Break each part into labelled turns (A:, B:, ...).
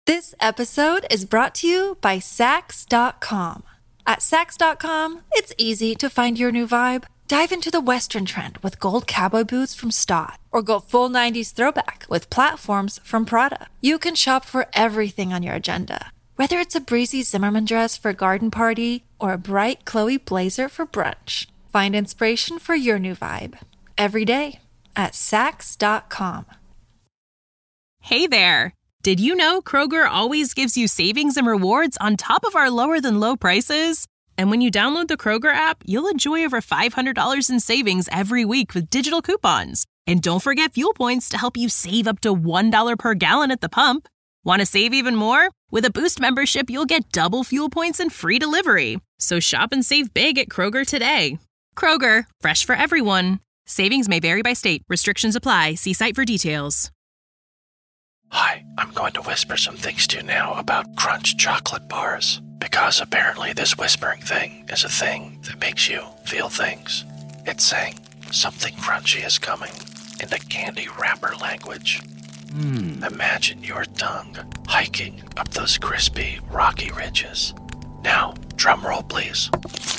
A: This episode is brought to you by Sax.com. At Sax.com, it's easy to find your new vibe. Dive into the Western trend with gold cowboy boots from Stott, or go full 90s throwback with platforms from Prada. You can shop for everything on your agenda, whether it's a breezy Zimmermann dress for a garden party or a bright Chloe blazer for brunch. Find inspiration for your new vibe every day at Sax.com.
B: Hey there! Did you know Kroger always gives you savings and rewards on top of our lower-than-low prices? And when you download the Kroger app, you'll enjoy over $500 in savings every week with digital coupons. And don't forget fuel points to help you save up to $1 per gallon at the pump. Want to save even more? With a Boost membership, you'll get double fuel points and free delivery. So shop and save big at Kroger today. Kroger, fresh for everyone. Savings may vary by state. Restrictions apply. See site for details.
C: Hi, I'm going to whisper some things to you now about Crunch chocolate bars. Because apparently this whispering thing is a thing that makes you feel things. It's saying something crunchy is coming in the candy wrapper language. Imagine your tongue hiking up those crispy, rocky ridges. Now, drum roll, please.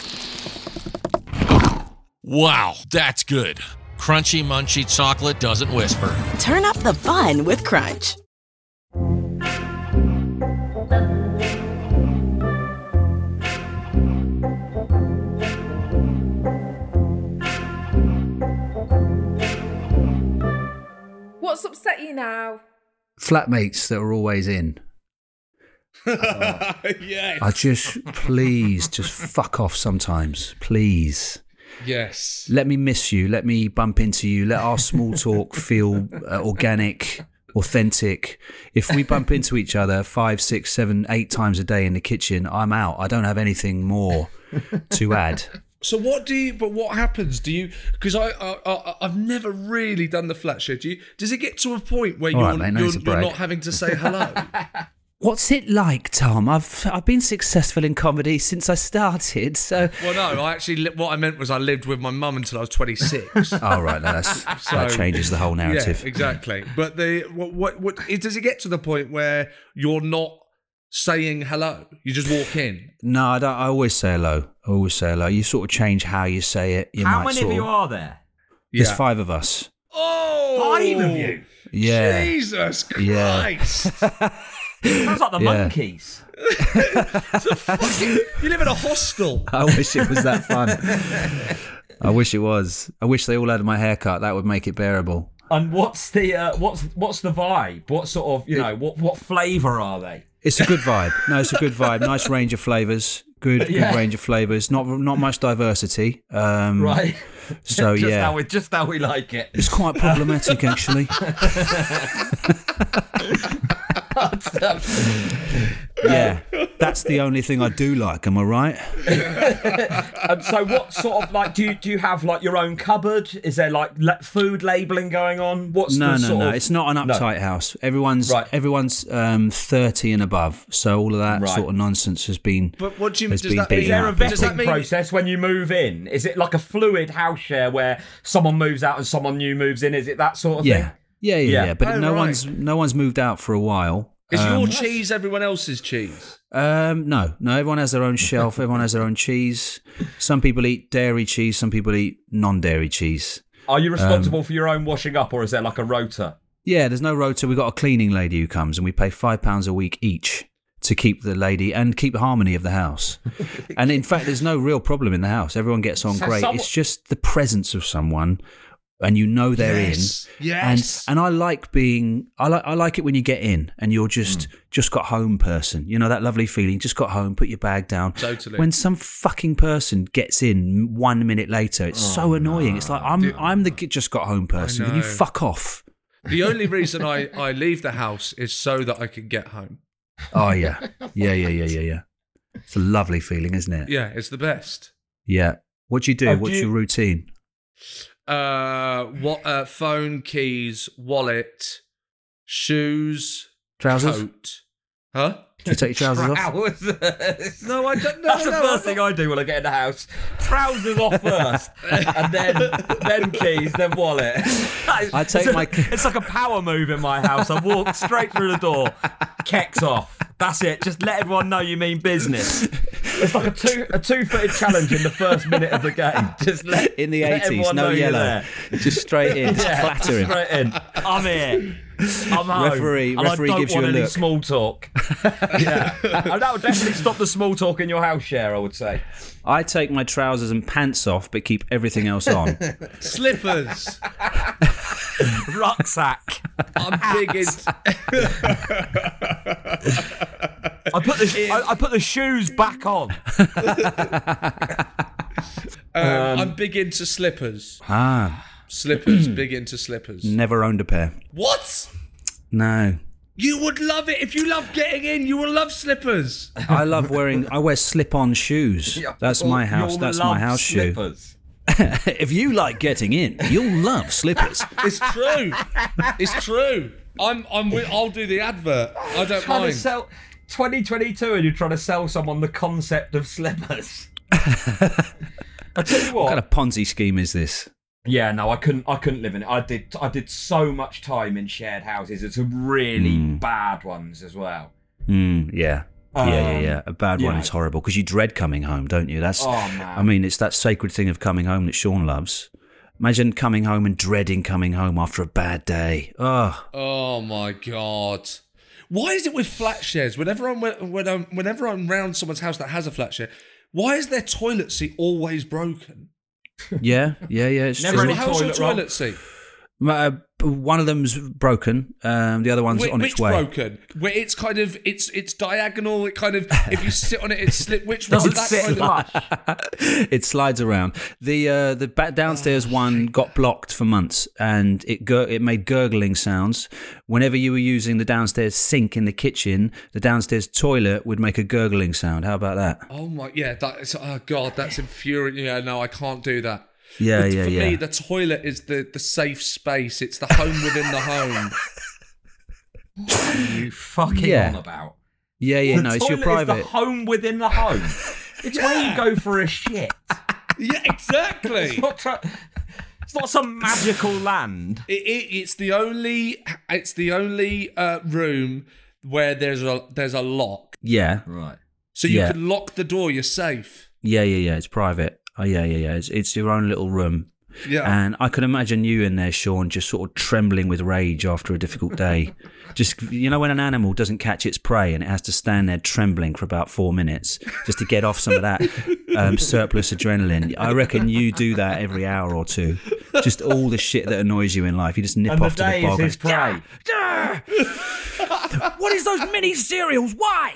D: Wow, that's good. Crunchy, munchy chocolate doesn't whisper.
E: Turn up the fun with Crunch.
F: What's upset you now?
G: Flatmates that are always in.
H: Yes.
G: I please, just fuck off sometimes. Please.
H: Yes.
G: Let me miss you. Let me bump into you. Let our small talk feel organic, authentic. If we bump into each other 5, 6, 7, 8 times a day in the kitchen, I'm out. I don't have anything more to add.
H: So what happens? Do you, because I've never really done the flat share. Does it get to a point where you're not having to say hello?
G: What's it like, Tom? I've been successful in comedy since I started, so...
H: Well, no, what I meant was I lived with my mum until I was 26.
G: Oh, right, no, that changes the whole narrative.
H: Yeah, exactly. But what does it get to the point where you're not saying hello? You just walk in?
G: No, I don't. I always say hello. You sort of change how you say it.
I: How many of you are there?
G: There's 5 of us.
H: Oh!
I: 5 of you?
G: Yeah.
H: Jesus Christ!
G: Yeah.
I: Sounds like the Monkeys.
H: You live in a hostel.
G: I wish it was that fun. I wish it was. I wish they all had my haircut. That would make it bearable.
I: And what's the vibe? What sort of what flavour are they?
G: It's a good vibe. No, it's a good vibe. Nice range of flavours. Good range of flavours. Not much diversity.
I: Right.
G: So
I: just how we like it.
G: It's quite problematic, actually. Yeah, that's the only thing I do like. Am I right?
I: So, what sort of do you have your own cupboard? Is there food labelling going on?
G: No. It's not an uptight house. Everyone's 30 and above, so all of that sort of nonsense has been.
H: But what do you mean?
I: Is there a vetting process when you move in? Is it like a fluid house share where someone moves out and someone new moves in? Is it that sort of thing?
G: Yeah. But no one's moved out for a while.
H: Is your cheese everyone else's cheese?
G: No. Everyone has their own shelf. Everyone has their own cheese. Some people eat dairy cheese. Some people eat non-dairy cheese.
I: Are you responsible for your own washing up, or is there like a rota?
G: Yeah, there's no rota. We've got a cleaning lady who comes, and we pay £5 a week each to keep the lady and keep the harmony of the house. And in fact, there's no real problem in the house. Everyone gets on great. It's just the presence of someone. And they're in.
H: Yes.
G: And I like I like it when you get in and you're just got home person. You know, that lovely feeling, just got home, put your bag down.
H: Totally.
G: When some fucking person gets in 1 minute later, it's so annoying. It's like, I'm the just got home person. Can you fuck off?
H: The only reason I leave the house is so that I can get home.
G: Oh, yeah. Yeah. It's a lovely feeling, isn't it?
H: Yeah, it's the best.
G: Yeah. What do you do? What's your routine?
H: Phone, keys, wallet, shoes,
G: trousers,
H: coat. Huh?
G: Do you take your trousers off?
H: No, I don't.
I: That's the first thing I do when I get in the house. Trousers off first, and then keys, then wallet.
G: I take my.
I: It's like a power move in my house. I walk straight through the door, kecks off. That's it. Just let everyone know you mean business. It's like a two-footed challenge in the first minute of the game. Just
G: in the 80s, no yellow, just straight in, clatter him.
I: Straight in. I'm here. I'm home.
G: Referee gives you a look.
I: Small talk. Yeah, and that would definitely stop the small talk in your house share, I would say.
G: I take my trousers and pants off, but keep everything else on.
H: Slippers.
I: Rucksack.
H: I'm big into.
I: I put the shoes back on.
H: I'm big into slippers. Slippers, big into slippers.
G: Never owned a pair.
H: What?
G: No.
H: You would love it. If you love getting in, you will love slippers.
G: I wear slip-on shoes. That's my house. That's my house slippers. Shoe. If you like getting in, you'll love slippers.
H: It's true. It's true. I'll do the advert. I don't mind.
I: 2022 and you're trying to sell someone the concept of slippers. I tell you what
G: kind of Ponzi scheme is this?
I: Yeah, no, I couldn't live in it. I did so much time in shared houses. It's some really bad ones as well.
G: Yeah. Yeah. A bad one is horrible because you dread coming home, don't you? That's. Oh man. I mean, it's that sacred thing of coming home that Sean loves. Imagine coming home and dreading coming home after a bad day.
H: Oh my God. Why is it with flat shares? Whenever I'm round someone's house that has a flat share, why is their toilet seat always broken?
G: Yeah. It's
H: never any toilet seat.
G: One of them's broken. The other one's on its way.
H: Which broken? Where it's kind of it's diagonal. It kind of if you sit on it, it slip. Which
I: does
H: one?
I: It sit flush?
G: It slides around. The back downstairs one got blocked for months, and it made gurgling sounds. Whenever you were using the downstairs sink in the kitchen, the downstairs toilet would make a gurgling sound. How about that?
H: Oh my, yeah. God, that's infuriating. Yeah, no, I can't do that.
G: Yeah.
H: For me, the toilet is the safe space. It's the home within the home.
I: What are you fucking on about?
G: Yeah. No, it's your private.
I: Is the home within the home. It's where you go for a shit.
H: Yeah, exactly.
I: It's not some magical land.
H: It's the only room where there's a lock.
G: Yeah.
I: Right.
H: So you can lock the door. You're safe.
G: Yeah. It's private. Oh, yeah. It's your own little room.
H: Yeah.
G: And I can imagine you in there, Sean, just sort of trembling with rage after a difficult day. Just, when an animal doesn't catch its prey and it has to stand there trembling for about 4 minutes just to get off some of that surplus adrenaline. I reckon you do that every hour or two. Just all the shit that annoys you in life. You just nip off to the bog.
I: And the day is his prey.
G: What is those mini cereals? Why?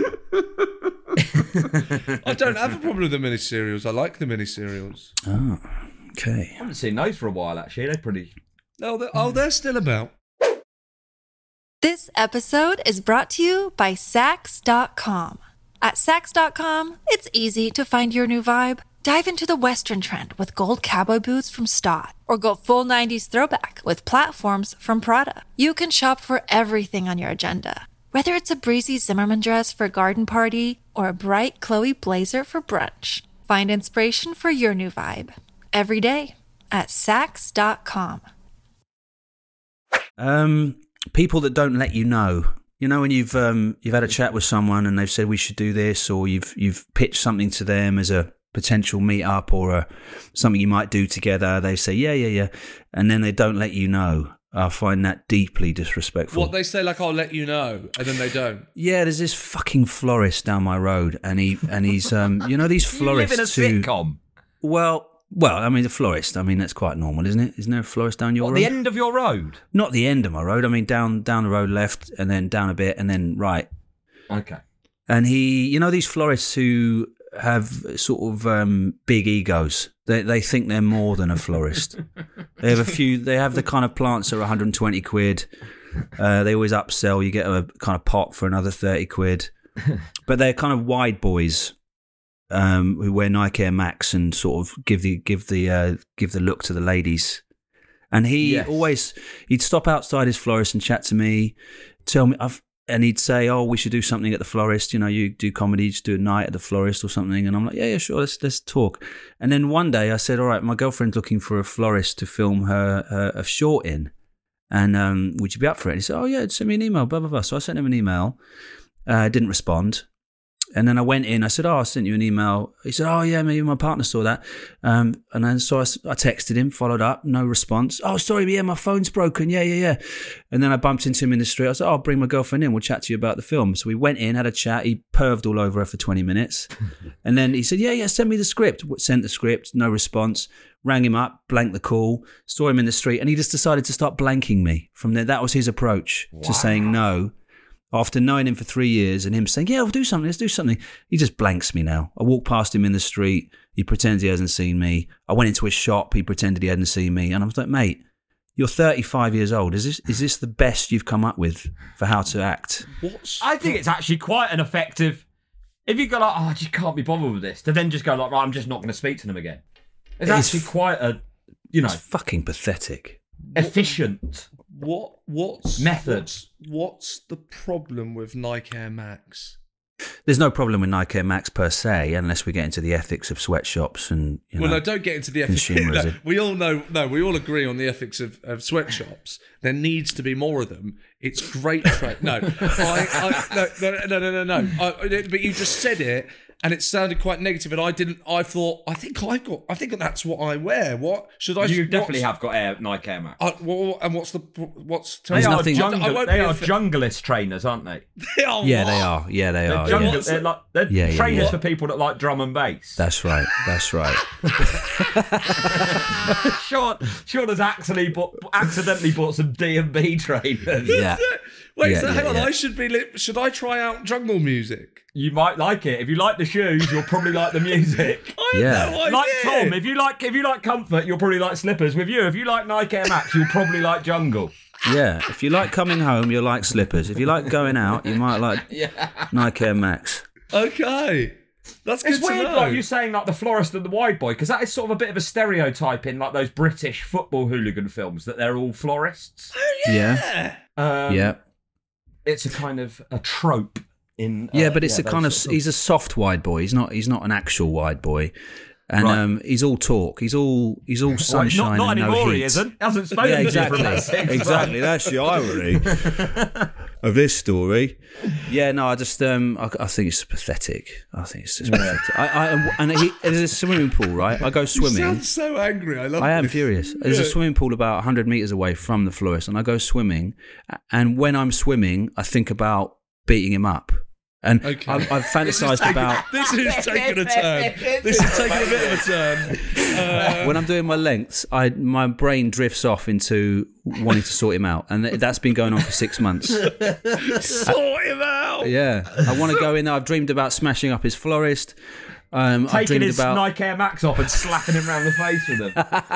H: I don't have a problem with the mini cereals. I like the mini cereals.
G: Oh, okay.
I: I haven't seen those for a while, actually. They're pretty.
H: They're still about.
A: This episode is brought to you by Sax.com. At Sax.com, it's easy to find your new vibe. Dive into the Western trend with gold cowboy boots from Stott, or go full 90s throwback with platforms from Prada. You can shop for everything on your agenda. Whether it's a breezy Zimmermann dress for a garden party or a bright Chloe blazer for brunch, find inspiration for your new vibe every day at Sax.com.
G: People that don't let you know. When you've had a chat with someone and they've said we should do this, or you've pitched something to them as a potential meet-up or something you might do together. They say yeah, and then they don't let you know. I find that deeply disrespectful.
H: What they say, like, I'll let you know, and then they don't.
G: Yeah, there's this fucking florist down my road, and he's these florists.
I: You live in a sitcom.
G: Well, I mean, the florist. I mean, that's quite normal, isn't it? Isn't there a florist down your road?
I: The end of your road?
G: Not the end of my road. I mean, down the road left, and then down a bit, and then right.
I: Okay.
G: And these florists who have sort of big egos. They think they're more than a florist. They have the kind of plants that are 120 quid. They always upsell. You get a kind of pot for another 30 quid. But they're kind of wide boys who wear Nike Air Max and sort of give the look to the ladies. And he'd stop outside his florist and chat to me, tell me And he'd say, "Oh, we should do something at the Florist. You know, you do comedy, just do a night at the Florist or something." And I'm like, "Yeah, sure. Let's talk." And then one day I said, "All right, my girlfriend's looking for a florist to film her a short in, and would you be up for it?" And he said, "Oh yeah, send me an email." Blah blah blah. So I sent him an email. Didn't respond. And then I went in. I said, "Oh, I sent you an email." He said, "Oh yeah, maybe my partner saw that." And then so I texted him, followed up, no response. "Oh, sorry, yeah, my phone's broken. Yeah. And then I bumped into him in the street. I said, "Oh, I'll bring my girlfriend in. We'll chat to you about the film." So we went in, had a chat. He perved all over her for 20 minutes. And then he said, yeah, send me the script. Sent the script, no response. Rang him up, blanked the call, saw him in the street. And he just decided to start blanking me from there. That was his approach to saying no. After knowing him for 3 years and him saying, "Yeah, we'll do something, let's do something," he just blanks me now. I walk past him in the street, he pretends he hasn't seen me. I went into his shop, he pretended he hadn't seen me. And I was like, "Mate, you're 35 years old. Is this the best you've come up with for how to act?"
I: I think it's actually quite an effective... If you go like, "Oh, I just can't be bothered with this," to then just go like, "Right, I'm just not going to speak to them again." It's actually quite a,
G: It's fucking pathetic.
I: Efficient.
H: What's
I: method?
H: What's the problem with Nike Air Max?
G: There's no problem with Nike Air Max per se, unless we get into the ethics of sweatshops and
H: Don't get into the ethics. No, we all know. No, we all agree on the ethics of sweatshops. There needs to be more of them. It's great. No, no. But you just said it, and it sounded quite negative, and I didn't. I thought, I think that's what I wear. What should I?
I: You definitely have got Nike Air Max.
H: And what's?
I: They are junglist trainers, aren't they?
H: They are.
G: Yeah, they are. Yeah, they are.
I: They're trainers for people that like drum and bass.
G: That's right.
I: Sean has accidentally bought some D&B trainers.
G: Yeah.
H: Wait, hang on. Should I try out jungle music?
I: You might like it. If you like the shoes, you'll probably like the music.
H: I have no idea.
I: Like Tom, if you like comfort, you'll probably like slippers. With you, if you like Nike Air Max, you'll probably like jungle.
G: Yeah, if you like coming home, you'll like slippers. If you like going out, you might like Nike Air Max.
H: Okay. That's good to know.
I: It's weird, like you saying like the florist and the wide boy, because that is sort of a bit of a stereotype in like those British football hooligan films that they're all florists.
H: Oh yeah.
G: Yeah.
I: It's a kind of a trope in.
G: But it's a kind of he's a soft wide boy. He's not an actual wide boy. And he's all talk. He's all sunshine
I: not
G: and
I: anymore,
G: no heat.
I: He isn't. Hasn't spoken
G: exactly.
I: to you for about 6
G: Exactly. That's the irony of this story. Yeah, no, I just I think it's pathetic. I think it's just pathetic. There's a swimming pool, right? I go swimming.
H: You sound so angry.
G: I am furious. There's a swimming pool about 100 meters away from the florist, and I go swimming. And when I'm swimming, I think about beating him up. And I've fantasised about...
H: This is taking a turn. This is taking a bit of a turn.
G: When I'm doing my lengths, my brain drifts off into wanting to sort him out. And that's been going on for 6 months.
H: Sort him out!
G: Yeah. I want to go in there. I've dreamed about smashing up his florist.
I: Taking his Nike Air Max off and slapping him around the face with them.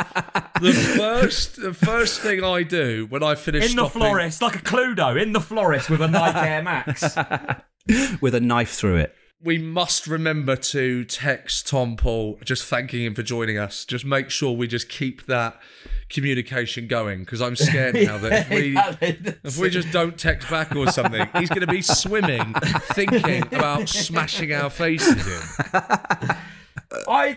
H: The first thing I do when I finish
I: in the florist, like a Cluedo, in the florist with a Nike Air Max.
G: With a knife through it.
H: We must remember to text Tom Paul, just thanking him for joining us. Just make sure we just keep that communication going, because I'm scared now that if we just don't text back or something, he's going to be swimming, thinking about smashing our faces in.
I: I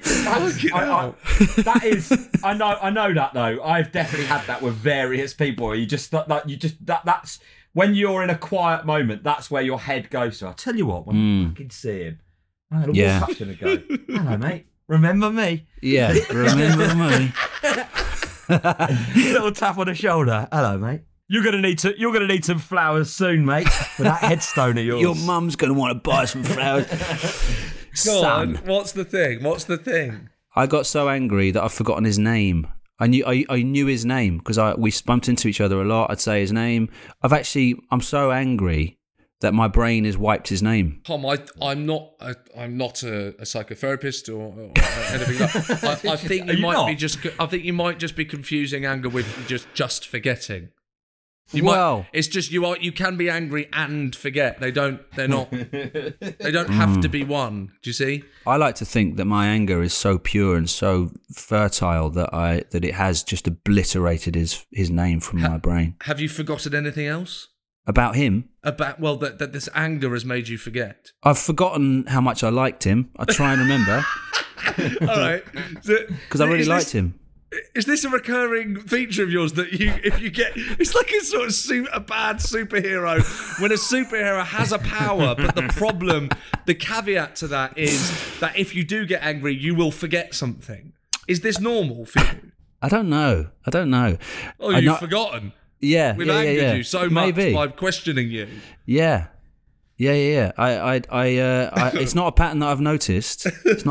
I: know that though. I've definitely had that with various people. That's when you're in a quiet moment. That's where your head goes to. I tell you what, when I fucking see him, I'm gonna walk up to him and go, "Hello, mate. Remember me?"
G: Yeah, remember me.
I: Little tap on the shoulder. "Hello, mate. You're gonna need some flowers soon, mate, for that headstone of yours.
G: Your mum's gonna want to buy some flowers."
H: Go on. What's the thing?
G: I got so angry that I've forgotten his name. I knew his name because we bumped into each other a lot. I'd say his name. I'm so angry that my brain has wiped his name.
H: Tom, I'm not a psychotherapist or anything like that. I think you might just be confusing anger with just forgetting. It's just you can be angry and forget. They don't have to be one. Do you see?
G: I like to think that my anger is so pure and so fertile that it has just obliterated his name from my brain.
H: Have you forgotten anything else?
G: About him?
H: That this anger has made you forget.
G: I've forgotten how much I liked him. I try and remember.
H: All right.
G: Because I really liked him.
H: Is this a recurring feature of yours that if you get, it's like a sort of a bad superhero when a superhero has a power, but the caveat to that is that if you do get angry, you will forget something. Is this normal for you?
G: I don't know.
H: Oh, you've forgotten?
G: Yeah.
H: We've angered you so much by questioning you.
G: Yeah. I it's not a pattern that I've noticed.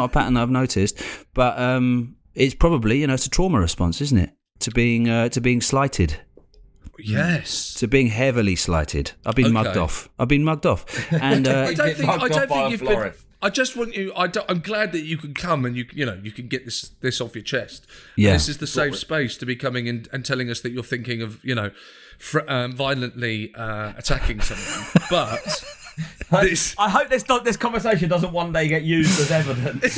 G: But it's probably, it's a trauma response, isn't it? To being slighted.
H: Yes.
G: To being heavily slighted. I've been mugged off. And
H: I don't think you've been. I just want you. I'm glad that you can come and you can get this off your chest.
G: Yeah.
H: And this is the safe space to be coming in and telling us that you're thinking of violently attacking someone. But
I: I hope this conversation doesn't one day get used as evidence.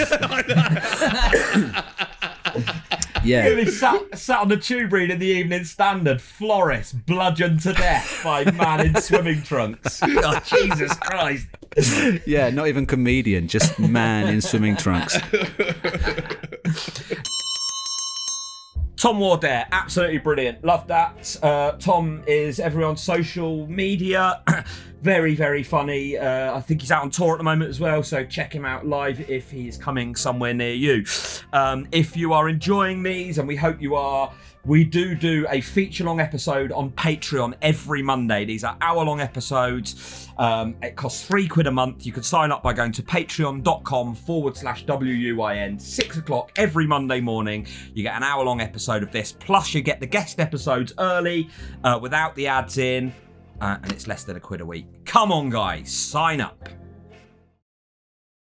G: Yeah.
I: He sat on the tube reading the Evening Standard. Flores bludgeoned to death by man in swimming trunks. Oh, Jesus Christ.
G: Yeah, not even comedian, just man in swimming trunks.
I: Tom Wardair, absolutely brilliant. Love that. Tom is everywhere on social media. Very, very funny. I think he's out on tour at the moment as well, so check him out live if he's coming somewhere near you. If you are enjoying these, and we hope you are, we do a feature-long episode on Patreon every Monday. These are hour-long episodes. It costs £3 a month. You can sign up by going to patreon.com/WUIN. 6 o'clock every Monday morning. You get an hour-long episode of this. Plus, you get the guest episodes early without the ads in. And it's less than £1 a week. Come on, guys, sign up.